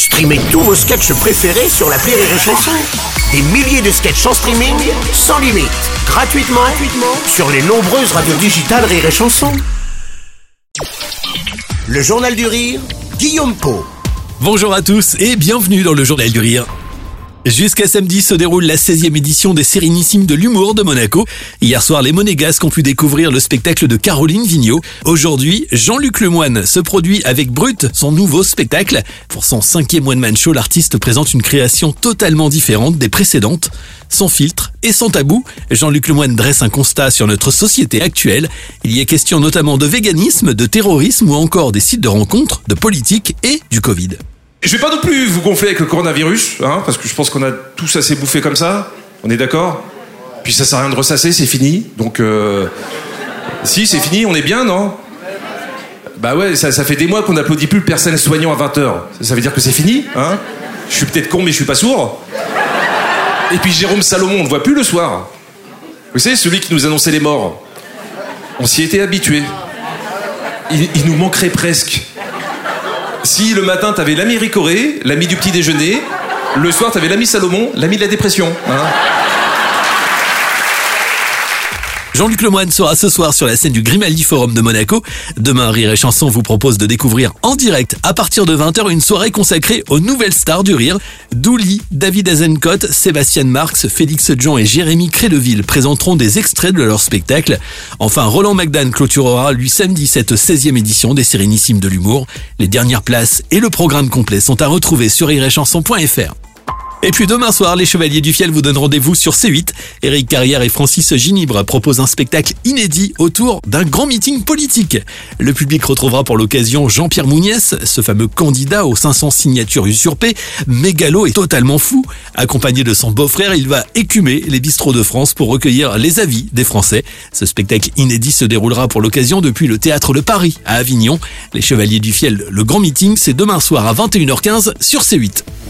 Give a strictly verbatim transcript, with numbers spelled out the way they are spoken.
Streamez tous vos sketchs préférés sur l'appli Rire et Chanson. Des milliers de sketchs en streaming, sans limite, gratuitement, gratuitement sur les nombreuses radios digitales Rire et Chanson. Le Journal du Rire, Guillaume Pau. Bonjour à tous et bienvenue dans le Journal du Rire. Jusqu'à samedi se déroule la seizième édition des Sérénissimes de l'humour de Monaco. Hier soir, les Monégasques ont pu découvrir le spectacle de Caroline Vigneault. Aujourd'hui, Jean-Luc Lemoyne se produit avec Brut, son nouveau spectacle. Pour son cinquième one-man show, l'artiste présente une création totalement différente des précédentes. Sans filtre et sans tabou, Jean-Luc Lemoyne dresse un constat sur notre société actuelle. Il y est question notamment de véganisme, de terrorisme ou encore des sites de rencontres, de politique et du Covid. Je vais pas non plus vous gonfler avec le coronavirus, hein, parce que je pense qu'on a tous assez bouffé comme ça. On est d'accord ? Puis ça sert à rien de ressasser, c'est fini. Donc, euh... si, c'est fini, on est bien, non ? Bah ouais, ça, ça fait des mois qu'on n'applaudit plus le personnel soignant à vingt heures. Ça, ça veut dire que c'est fini, hein ? Je suis peut-être con, mais je suis pas sourd. Et puis Jérôme Salomon, on ne le voit plus le soir. Vous savez, celui qui nous annonçait les morts. On s'y était habitué. Il, il nous manquerait presque. Si le matin t'avais l'ami Ricoré, l'ami du petit déjeuner, le soir t'avais l'ami Salomon, l'ami de la dépression. Hein. Jean-Luc Lemoyne sera ce soir sur la scène du Grimaldi Forum de Monaco. Demain, Rire et Chanson vous propose de découvrir en direct, à partir de vingt heures, une soirée consacrée aux nouvelles stars du rire. Douli, David Azencott, Sébastien Marx, Félix Jean et Jérémy Crédeville présenteront des extraits de leur spectacle. Enfin, Roland McDan clôturera lui samedi cette seizième édition des Sérénissimes de l'humour. Les dernières places et le programme complet sont à retrouver sur rire et chanson point f r. Et puis demain soir, les Chevaliers du Fiel vous donnent rendez-vous sur C huit. Éric Carrière et Francis Ginibre proposent un spectacle inédit autour d'un grand meeting politique. Le public retrouvera pour l'occasion Jean-Pierre Mouniès, ce fameux candidat aux cinq cents signatures usurpées, mégalo et totalement fou. Accompagné de son beau-frère, il va écumer les bistrots de France pour recueillir les avis des Français. Ce spectacle inédit se déroulera pour l'occasion depuis le Théâtre Le Paris à Avignon. Les Chevaliers du Fiel, le grand meeting, c'est demain soir à vingt et une heures quinze sur C huit.